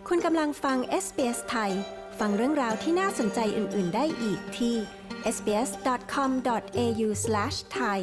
คุณกำลังฟัง SBS ไทยฟังเรื่องราวที่น่าสนใจอื่นๆได้อีกที่ sbs.com.au/thai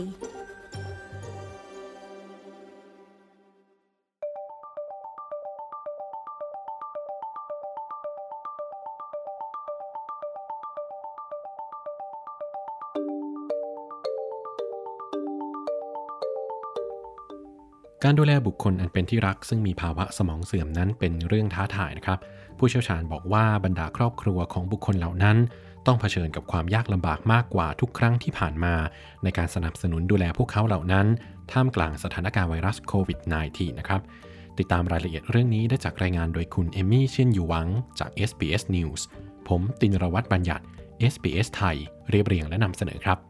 การดูแลบุคคลอันเป็นที่รักซึ่งมีภาวะสมองเสื่อมนั้นเป็นเรื่องท้าทายนะครับผู้เชี่ยวชาญบอกว่าบรรดาครอบครัวของบุคคลเหล่านั้นต้องเผชิญกับความยากลำบากมากกว่าทุกครั้งที่ผ่านมาในการสนับสนุนดูแลพวกเขาเหล่านั้นท่ามกลางสถานการณ์ไวรัสโควิด -19 นะครับติดตามรายละเอียดเรื่องนี้ได้จากรายงานโดยคุณเอมี่เชียนอยู่หวังจาก SBS News ผมตินรวัฒน์บัญญัติ SBS ไทยเรียบเรียงและนำเสนอครับ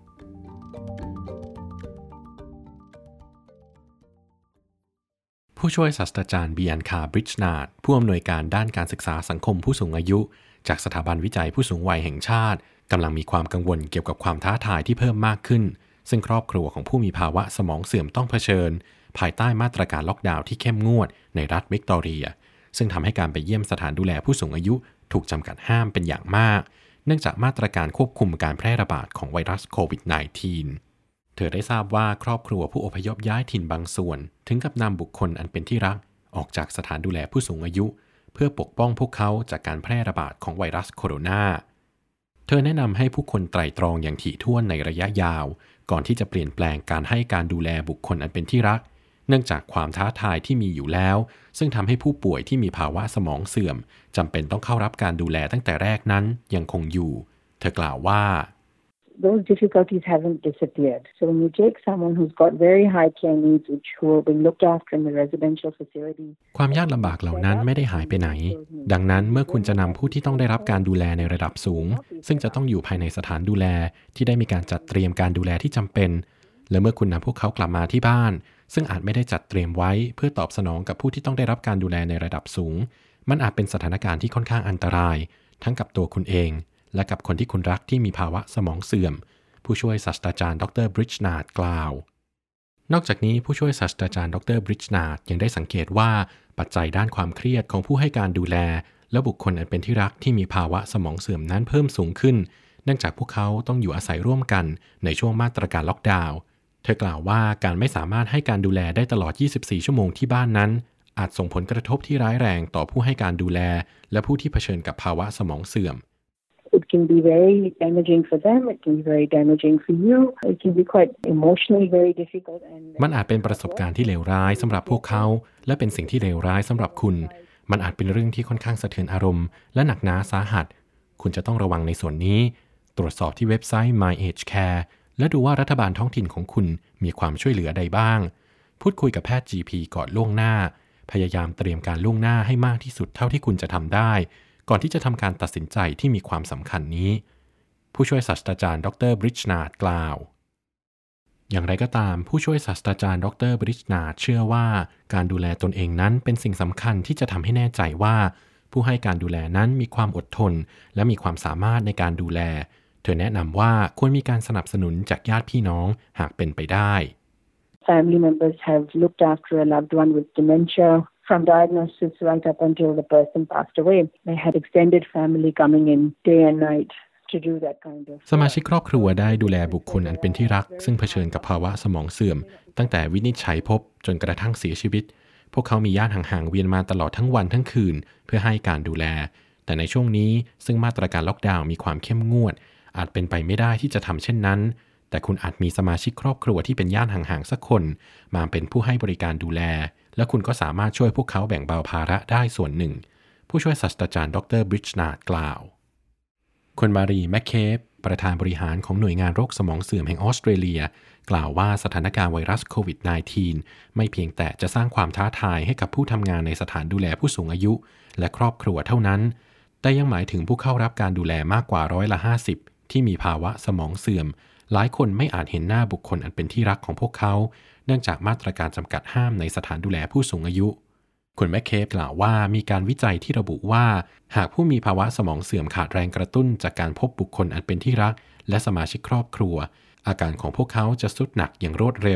ผู้ช่วยศาสตราจารย์เบียนคาบริดจ์นาร์ดผู้อำนวยการด้านการศึกษาสังคมผู้สูงอายุจากสถาบันวิจัยผู้สูงวัยแห่งชาติกำลังมีความกังวลเกี่ยวกับความท้าทายที่เพิ่มมากขึ้นซึ่งครอบครัวของผู้มีภาวะสมองเสื่อมต้องเผชิญภายใต้มาตรการล็อกดาวน์ที่เข้มงวดในรัฐวิกตอเรียซึ่งทำให้การไปเยี่ยมสถานดูแลผู้สูงอายุถูกจำกัดห้ามเป็นอย่างมากเนื่องจากมาตรการควบคุมการแพร่ระบาดของไวรัสโควิด -19เธอได้ทราบว่าครอบครัวผู้อพยพย้ายถิ่นบางส่วนถึงกับนำบุคคลอันเป็นที่รักออกจากสถานดูแลผู้สูงอายุเพื่อปกป้องพวกเขาจากการแพร่ระบาดของไวรัสโคโรนาเธอแนะนำให้ผู้คนไตร่ตรองอย่างถี่ถ้วนในระยะยาวก่อนที่จะเปลี่ยนแปลงการให้การดูแลบุคคลอันเป็นที่รักเนื่องจากความท้าทายที่มีอยู่แล้วซึ่งทำให้ผู้ป่วยที่มีภาวะสมองเสื่อมจำเป็นต้องเข้ารับการดูแลตั้งแต่แรกนั้นยังคงอยู่เธอกล่าวว่า Those difficulties haven't disappeared. So when you take someone who's got very high care needs, which will be looked after in the residential facility, ความยากลำบากเหล่านั้นไม่ได้หายไปไหนดังนั้นเมื่อคุณจะนำผู้ที่ต้องได้รับการดูแลในระดับสูงซึ่งจะต้องอยู่ภายในสถานดูแลที่ได้มีการจัดเตรียมการดูแลที่จำเป็นและเมื่อคุณนำพวกเขากลับมาที่บ้านซึ่งอาจไม่ได้จัดเตรียมไว้เพื่อตอบสนองกับผู้ที่ต้องได้รับการดูแลในระดับสูงมันอาจเป็นสถานการณ์ที่ค่อนข้างอันตรายทั้งกับตัวคุณเองและกับคนที่คุณรักที่มีภาวะสมองเสื่อมผู้ช่วยศาสตราจารย์ดรบริดจ์นาร์ดกล่าวนอกจากนี้ผู้ช่วยศาสตราจารย์ดรบริดจ์นาร์ดยังได้สังเกตว่าปัจจัยด้านความเครียดของผู้ให้การดูแลและบุคคลอันเป็นที่รักที่มีภาวะสมองเสื่อมนั้นเพิ่มสูงขึ้นเนื่องจากพวกเขาต้องอยู่อาศัยร่วมกันในช่วงมาตรการล็อกดาวน์เธอกล่าวว่าการไม่สามารถให้การดูแลได้ตลอด24ชั่วโมงที่บ้านนั้นอาจส่งผลกระทบที่ร้ายแรงต่อผู้ให้การดูแลและผู้ที่เผชิญกับภาวะสมองเสื่อม It can be very damaging for them. It can be very damaging for you. It can be quite emotionally very difficult. มันอาจเป็นประสบการณ์ที่เลวร้ายสำหรับพวกเขาและเป็นสิ่งที่เลวร้ายสำหรับคุณมันอาจเป็นเรื่องที่ค่อนข้างสะเทือนอารมณ์และหนักหนาสาหัสคุณจะต้องระวังในส่วนนี้ตรวจสอบที่เว็บไซต์ My Age Care และดูว่ารัฐบาลท้องถิ่นของคุณมีความช่วยเหลือใดบ้างพูดคุยกับแพทย์ GP ก่อนล่วงหน้าพยายามเตรียมการล่วงหน้าให้มากที่สุดเท่าที่คุณจะทำได้ก่อนที่จะทำการตัดสินใจที่มีความสำคัญนี้ผู้ช่วยศาสตราจารย์ดรบริดจ์นาร์ดกล่าวอย่างไรก็ตามผู้ช่วยศาสตราจารย์ดรบริดจ์นาร์ดเชื่อว่าการดูแลตนเองนั้นเป็นสิ่งสำคัญที่จะทำให้แน่ใจว่าผู้ให้การดูแลนั้นมีความอดทนและมีความสามารถในการดูแลเธอแนะนำว่าควรมีการสนับสนุนจากญาติพี่น้องหากเป็นไปได้ Family members have looked after a loved one with dementia.From diagnosis right up until the person passed away, they had extended family coming in day and night to do that kind of. สมาชิกครอบครัวได้ดูแลบุคคลอันเป็นที่รักซึ่งเผชิญกับภาวะสมองเสื่อมตั้งแต่วินิจฉัยพบจนกระทั่งเสียชีวิตพวกเขามีญาติห่างๆเวียนมาตลอดทั้งวันทั้งคืนเพื่อให้การดูแลแต่ในช่วงนี้ซึ่งมาตรการล็อกดาวน์มีความเข้มงวดอาจเป็นไปไม่ได้ที่จะทำเช่นนั้นแต่คุณอาจมีสมาชิกครอบครัวที่เป็นญาติห่างๆสักคนมาเป็นผู้ให้บริการดูแลและคุณก็สามารถช่วยพวกเขาแบ่งเบาภาระได้ส่วนหนึ่งผู้ช่วยศาสตราจารย์ดรบริดจ์นาร์ดกล่าวคุณมารีแมคเคฟประธานบริหารของหน่วยงานโรคสมองเสื่อมแห่งออสเตรเลียกล่าวว่าสถานการณ์ไวรัสโควิด -19 ไม่เพียงแต่จะสร้างความท้าทายให้กับผู้ทำงานในสถานดูแลผู้สูงอายุและครอบครัวเท่านั้นแต่ยังหมายถึงผู้เข้ารับการดูแลมากกว่า50%ที่มีภาวะสมองเสื่อมหลายคนไม่อาจเห็นหน้าบุคคลอันเป็นที่รักของพวกเขาเนื่องจากมาตรการจำกัดห้ามในสถานดูแลผู้สูงอายุคุณแมคเคฟกล่าวว่ามีการวิจัยที่ระบุว่าหากผู้มีภาวะสมองเสื่อมขาดแรงกระตุ้นจากการพบบุคคลอันเป็นที่รักและสมาชิกครอบครัวอาการของพวกเขาจะทรุดหนักอย่างรวดเร็ว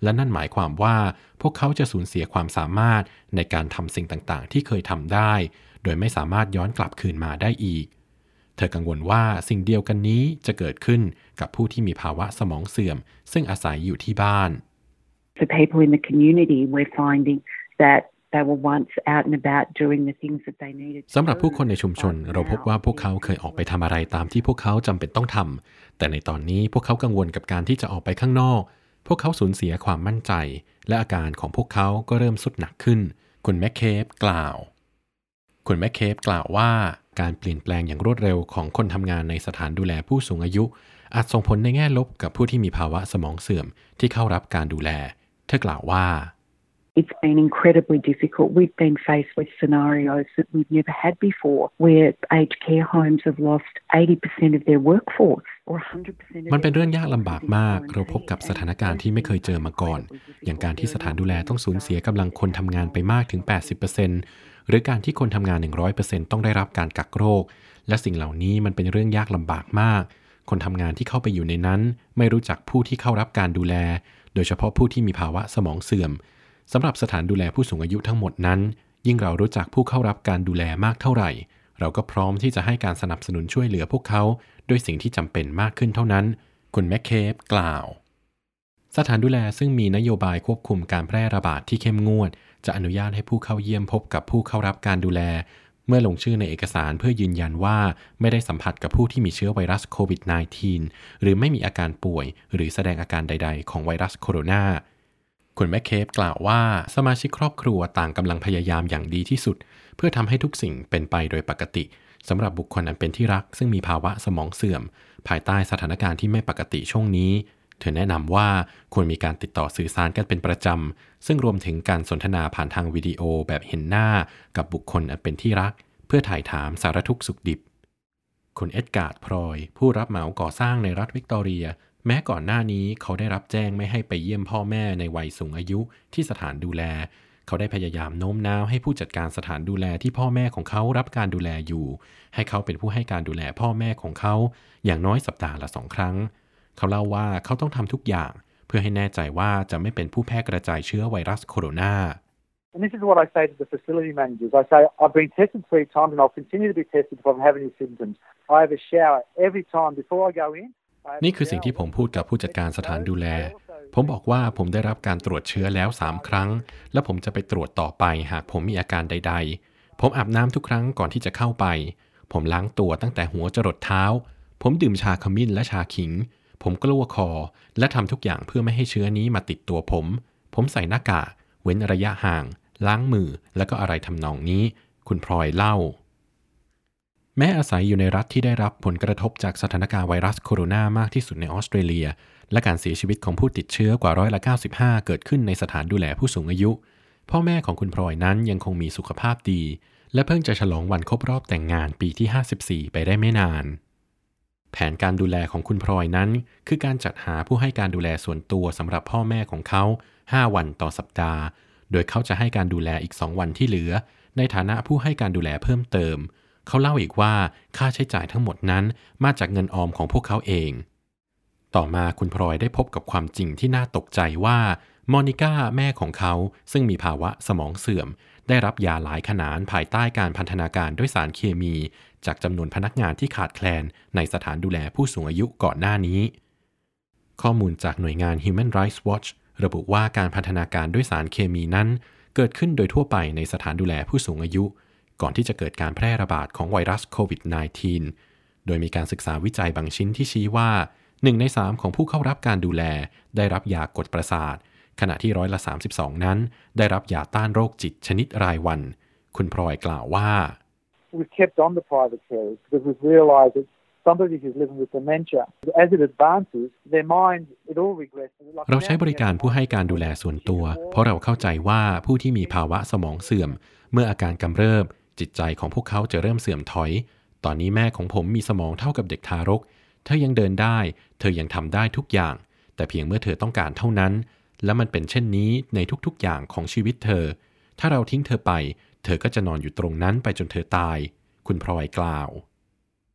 และนั่นหมายความว่าพวกเขาจะสูญเสียความสามารถในการทำสิ่งต่างๆที่เคยทำได้โดยไม่สามารถย้อนกลับคืนมาได้อีกเธอกังวลว่าสิ่งเดียวกันนี้จะเกิดขึ้นกับผู้ที่มีภาวะสมองเสื่อมซึ่งอาศัยอยู่ที่บ้าน For people in the community, we're finding that they were once out and about doing the things that they needed. สำหรับผู้คนในชุมชนเราพบว่าพวกเขาเคยออกไปทำอะไรตามที่พวกเขาจำเป็นต้องทำแต่ในตอนนี้พวกเขากังวลกับการที่จะออกไปข้างนอกพวกเขาสูญเสียความมั่นใจและอาการของพวกเขาก็เริ่มทรุดหนักขึ้นคุณแมคเคฟกล่าวว่าการเปลี่ยนแปลงอย่างรวดเร็วของคนทำงานในสถานดูแลผู้สูงอายุอาจส่งผลในแง่ลบกับผู้ที่มีภาวะสมองเสื่อมที่เข้ารับการดูแลเธอกล่าวว่า It's been incredibly difficult. We've been faced with scenarios that we've never had before, where aged care homes have lost 80% of their workforce or 100% of มันเป็นเรื่องยากลำบากมากเราพบกับสถานการณ์ที่ไม่เคยเจอมาก่อนอย่างการที่สถานดูแลต้องสูญเสียกำลังคนทำงานไปมากถึง 80% หรือการที่คนทำงาน 100% ต้องได้รับการกักโรคและสิ่งเหล่านี้มันเป็นเรื่องยากลำบากมากคนทำงานที่เข้าไปอยู่ในนั้นไม่รู้จักผู้ที่เข้ารับการดูแลโดยเฉพาะผู้ที่มีภาวะสมองเสื่อมสำหรับสถานดูแลผู้สูงอายุทั้งหมดนั้นยิ่งเรารู้จักผู้เข้ารับการดูแลมากเท่าไหร่เราก็พร้อมที่จะให้การสนับสนุนช่วยเหลือพวกเขาด้วยสิ่งที่จำเป็นมากขึ้นเท่านั้นคุณแมคเคฟกล่าวสถานดูแลซึ่งมีนโยบายควบคุมการแพร่ระบาดที่เข้มงวดจะอนุญาตให้ผู้เข้าเยี่ยมพบกับผู้เข้ารับการดูแลเมื่อลงชื่อในเอกสารเพื่อยืนยันว่าไม่ได้สัมผัสกับผู้ที่มีเชื้อไวรัสโควิด -19 หรือไม่มีอาการป่วยหรือแสดงอาการใดๆของไวรัสโคโรนาคุณแมคเคฟกล่าวว่าสมาชิกครอบครัวต่างกำลังพยายามอย่างดีที่สุดเพื่อทำให้ทุกสิ่งเป็นไปโดยปกติสำหรับบุคคลอันเป็นที่รักซึ่งมีภาวะสมองเสื่อมภายใต้สถานการณ์ที่ไม่ปกติช่วงนี้เธอแนะนำว่าควรมีการติดต่อสื่อสารกันเป็นประจำซึ่งรวมถึงการสนทนาผ่านทางวิดีโอแบบเห็นหน้ากับบุคคลอันเป็นที่รักเพื่อถ่ายถามสารทุกข์สุขดิบคุณเอ็ดการ์ดพรอยผู้รับเหมาก่อสร้างในรัฐวิกตอเรียแม้ก่อนหน้านี้เขาได้รับแจ้งไม่ให้ไปเยี่ยมพ่อแม่ในวัยสูงอายุที่สถานดูแลเขาได้พยายามโน้มน้าวให้ผู้จัดการสถานดูแลที่พ่อแม่ของเขารับการดูแลอยู่ให้เขาเป็นผู้ให้การดูแลพ่อแม่ของเขาอย่างน้อยสัปดาห์ละ 2 ครั้งเขาเล่าว่าเขาต้องทำทุกอย่างเพื่อให้แน่ใจว่าจะไม่เป็นผู้แพร่กระจายเชื้อไวรัสโคโรนา And this is what I say to the facility managers. I say, I've been tested 3 times and I'll continue to be tested if I have any symptoms. I have a shower every time before I go in. นี่คือสิ่งที่ผมพูดกับผู้จัดการสถานดูแลผมบอกว่าผมได้รับการตรวจเชื้อแล้ว3 ครั้งและผมจะไปตรวจต่อไปหากผมมีอาการใดๆผมอาบน้ำทุกครั้งก่อนที่จะเข้าไปผมล้างตัวตั้งแต่หัวจรดเท้าผมดื่มชาขมิ้นและชาขิงผมกลัวคอและทำทุกอย่างเพื่อไม่ให้เชื้อนี้มาติดตัวผมใส่หน้ากากเว้นระยะห่างล้างมือและก็อะไรทำนองนี้คุณพลอยเล่าแม้อาศัยอยู่ในรัฐที่ได้รับผลกระทบจากสถานการณ์ไวรัสโคโรนามากที่สุดในออสเตรเลียและการเสียชีวิตของผู้ติดเชื้อกว่า95%เกิดขึ้นในสถานดูแลผู้สูงอายุพ่อแม่ของคุณพลอยนั้นยังคงมีสุขภาพดีและเพิ่งจะฉลองวันครบรอบแต่งงานปีที่54ไปได้ไม่นานแผนการดูแลของคุณพลอยนั้นคือการจัดหาผู้ให้การดูแลส่วนตัวสำหรับพ่อแม่ของเขา5 วันต่อสัปดาห์โดยเขาจะให้การดูแลอีก2 วันที่เหลือในฐานะผู้ให้การดูแลเพิ่มเติมเขาเล่าอีกว่าค่าใช้จ่ายทั้งหมดนั้นมาจากเงินออมของพวกเขาเองต่อมาคุณพลอยได้พบกับความจริงที่น่าตกใจว่ามอนิก้าแม่ของเขาซึ่งมีภาวะสมองเสื่อมได้รับยาหลายขนาดภายใต้การพันธนาการด้วยสารเคมีจากจำนวนพนักงานที่ขาดแคลนในสถานดูแลผู้สูงอายุก่อนหน้านี้ข้อมูลจากหน่วยงาน Human Rights Watch ระบุว่าการพันธนาการด้วยสารเคมีนั้นเกิดขึ้นโดยทั่วไปในสถานดูแลผู้สูงอายุก่อนที่จะเกิดการแพร่ระบาดของไวรัสโควิด -19 โดยมีการศึกษาวิจัยบางชิ้นที่ชี้ว่า1 ใน 3ของผู้เข้ารับการดูแลได้รับยากดประสาทขณะที่32%นั้นได้รับยาต้านโรคจิตชนิดรายวันคุณพลอยกล่าวว่า We've kept on the private carers because we've realised that somebody who's living with dementia, as it advances, their mind, it all regresses. เราใช้บริการผู้ให้การดูแลส่วนตัวเพราะเราเข้าใจว่าผู้ที่มีภาวะสมองเสื่อมเมื่ออาการกำเริบจิตใจของพวกเขาจะเริ่มเสื่อมถอยตอนนี้แม่ของผมมีสมองเท่ากับเด็กทารกเธอยังเดินได้เธอยังทำได้ทุกอย่างแต่เพียงเมื่อเธอต้องการเท่านั้นและมันเป็นเช่นนี้ในทุกๆอย่างของชีวิตเธอถ้าเราทิ้งเธอไปเธอก็จะนอนอยู่ตรงนั้นไปจนเธอตายคุณพลอยกล่าว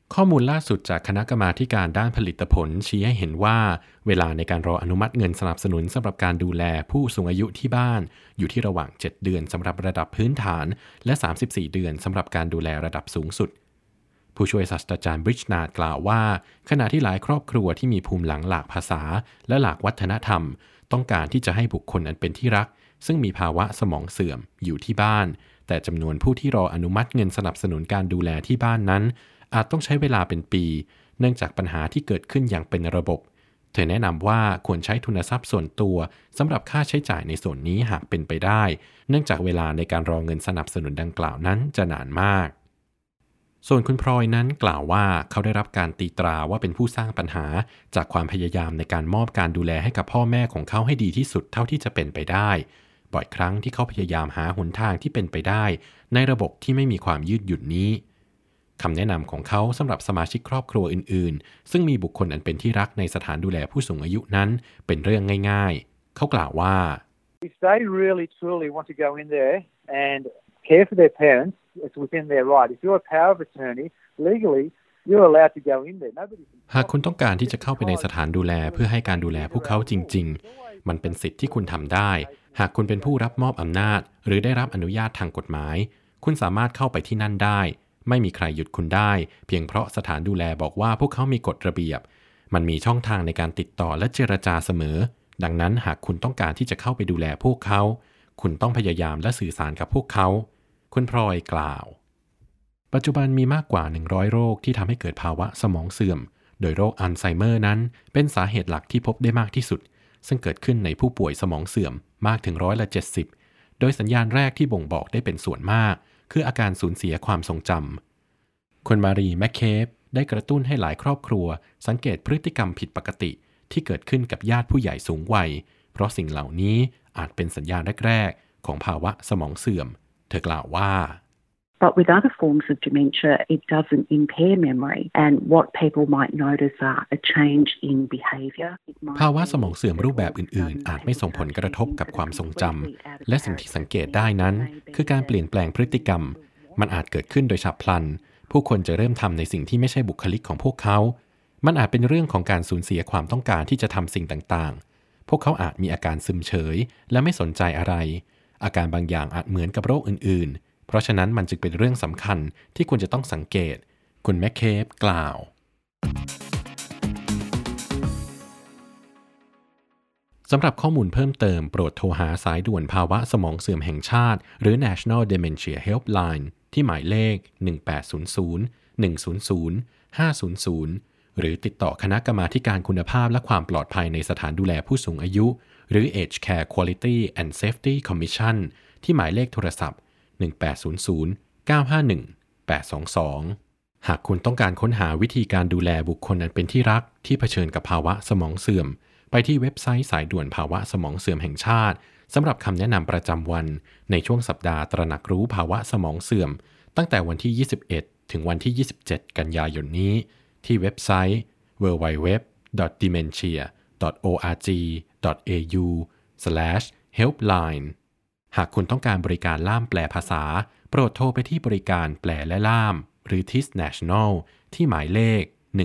ข้อมูลล่าสุดจากคณะกรรมาการด้านผลิตผลชี้ให้เห็นว่าเวลาในการรออนุมัติเงินสนับสนุนสำหรับการดูแลผู้สูงอายุที่บ้านอยู่ที่ระหว่าง7เดือนสำหรับระดับพื้นฐานและ34เดือนสำหรับการดูแลระดับสูงสุดผู้ช่วยศาสตราจารย์บริชนาร์ดกล่าวว่าขณะที่หลายครอบครัวที่มีภูมิหลังหลากภาษาและหลากวัฒนธรรมต้องการที่จะให้บุคคลอันเป็นที่รักซึ่งมีภาวะสมองเสื่อมอยู่ที่บ้านแต่จำนวนผู้ที่รออนุมัติเงินสนับสนุนการดูแลที่บ้านนั้นอาจต้องใช้เวลาเป็นปีเนื่องจากปัญหาที่เกิดขึ้นอย่างเป็นระบบเธอแนะนำว่าควรใช้ทุนทรัพย์ส่วนตัวสำหรับค่าใช้จ่ายในส่วนนี้หากเป็นไปได้เนื่องจากเวลาในการรอเงินสนับสนุนดังกล่าวนั้นจะนานมากส่วนคุณพลอยนั้นกล่าวว่าเขาได้รับการตีตราว่าเป็นผู้สร้างปัญหาจากความพยายามในการมอบการดูแลให้กับพ่อแม่ของเขาให้ดีที่สุดเท่าที่จะเป็นไปได้บ่อยครั้งที่เขาพยายามหาหนทางที่เป็นไปได้ในระบบที่ไม่มีความยืดหยุ่นนี้คำแนะนำของเขาสำหรับสมาชิกครอบครัวอื่นๆซึ่งมีบุคคลอันเป็นที่รักในสถานดูแลผู้สูงอายุนั้นเป็นเรื่องง่ายๆเขากล่าวว่า If they really truly want to go in there and care for their parents, it's within their right. If you're a power of attorney, legally, you're allowed to go in there. หากคุณต้องการที่จะเข้าไปในสถานดูแลเพื่อให้การดูแลพวกเขาจริงๆมันเป็นสิทธิ์ที่คุณทำได้หากคุณเป็นผู้รับมอบอำนาจหรือได้รับอนุญาตทางกฎหมายคุณสามารถเข้าไปที่นั่นได้ไม่มีใครหยุดคุณได้เพียงเพราะสถานดูแลบอกว่าพวกเขามีกฎระเบียบมันมีช่องทางในการติดต่อและเจรจาเสมอดังนั้นหากคุณต้องการที่จะเข้าไปดูแลพวกเขาคุณต้องพยายามและสื่อสารกับพวกเขาคุณพลอยกล่าวปัจจุบันมีมากกว่า100โรคที่ทำให้เกิดภาวะสมองเสื่อมโดยโรคอัลไซเมอร์นั้นเป็นสาเหตุหลักที่พบได้มากที่สุดซึ่งเกิดขึ้นในผู้ป่วยสมองเสื่อมมากถึง70%โดยสัญญาณแรกที่บ่งบอกได้เป็นส่วนมากคืออาการสูญเสียความทรงจำคุณมารีแมคเคฟได้กระตุ้นให้หลายครอบครัวสังเกตพฤติกรรมผิดปกติที่เกิดขึ้นกับญาติผู้ใหญ่สูงวัยเพราะสิ่งเหล่านี้อาจเป็นสัญญาณแรกๆของภาวะสมองเสื่อมเธอกล่าวว่า But with other forms of dementia, it doesn't impair memory. And what people might notice are a change in behaviour. ภาวะสมองเสื่อมรูปแบบอื่นๆอาจไม่ส่งผลกระทบกับความทรงจำและสิ่งที่สังเกตได้นั้นคือการเปลี่ยนแปลงพฤติกรรมมันอาจเกิดขึ้นโดยฉับพลันผู้คนจะเริ่มทำในสิ่งที่ไม่ใช่บุคลิกของพวกเขามันอาจเป็นเรื่องของการสูญเสียความต้องการที่จะทำสิ่งต่างๆพวกเขาอาจมีอาการซึมเฉยและไม่สนใจอะไรอาการบางอย่างอาจเหมือนกับโรคอื่นๆเพราะฉะนั้นมันจึงเป็นเรื่องสำคัญที่ควรจะต้องสังเกตคุณแมคเคฟกล่าวสำหรับข้อมูลเพิ่มเติมโปรดโทรหาสายด่วนภาวะสมองเสื่อมแห่งชาติหรือ National Dementia Helpline ที่หมายเลข1800 100 500หรือติดต่อคณะกรรมาการคุณภาพและความปลอดภัยในสถานดูแลผู้สูงอายุหรือ Aged Care Quality and Safety Commission ที่หมายเลขโทรศัพท์1800-951-822 หากคุณต้องการค้นหาวิธีการดูแลบุคคลอันเป็นที่รักที่เผชิญกับภาวะสมองเสื่อมไปที่เว็บไซต์สายด่วนภาวะสมองเสื่อมแห่งชาติสำหรับคำแนะนำประจำวันในช่วงสัปดาห์ตระหนักรู้ภาวะสมองเสื่อมตั้งแต่วันที่21ถึงวันที่27กันยายนนี้ที่เว็บไซต์ www.dementia.org.au/helplineหากคุณต้องการบริการล่ามแปลภาษาโปรดโทรไปที่บริการแปลและล่ามหรือ TIS National ที่หมายเลข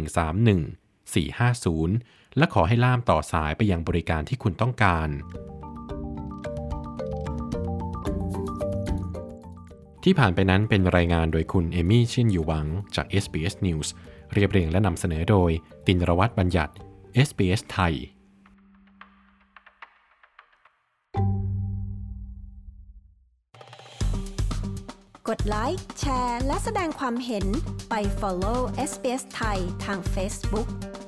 131450และขอให้ล่ามต่อสายไปยังบริการที่คุณต้องการที่ผ่านไปนั้นเป็นรายงานโดยคุณเอมี่ชินยูหวังจาก SBS News เรียบเรียงและนำเสนอโดยตินรวัฒน์บัญญัติ SBS ไทยกดไลค์แชร์และแสดงความเห็นไป follow SBS ไทยทาง Facebook